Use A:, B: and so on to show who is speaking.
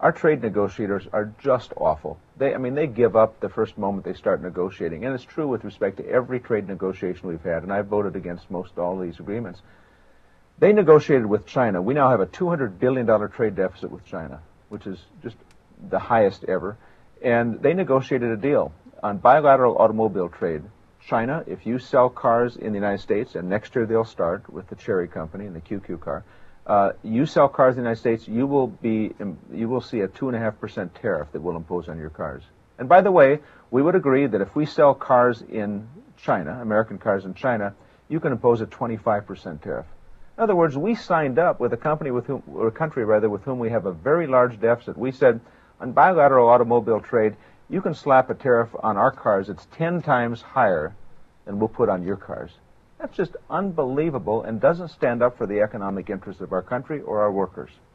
A: Our trade negotiators are just awful. They give up the first moment they start negotiating. And it's true with respect to every trade negotiation we've had, and I've voted against most all these agreements. They negotiated with China. We now have a $200 billion trade deficit with China, which is just the highest ever. And they negotiated a deal on bilateral automobile trade. China, if you sell cars in the United States, and next year they'll start with the Chery company and the QQ car, you sell cars in the United States, you will see a 2.5% tariff that we'll impose on your cars. And by the way, we would agree that if we sell cars in China, American cars in China, you can impose a 25% tariff. In other words, we signed up with a country with whom we have a very large deficit. We said, on bilateral automobile trade, you can slap a tariff on our cars that's 10 times higher than we'll put on your cars. That's just unbelievable and doesn't stand up for the economic interests of our country or our workers.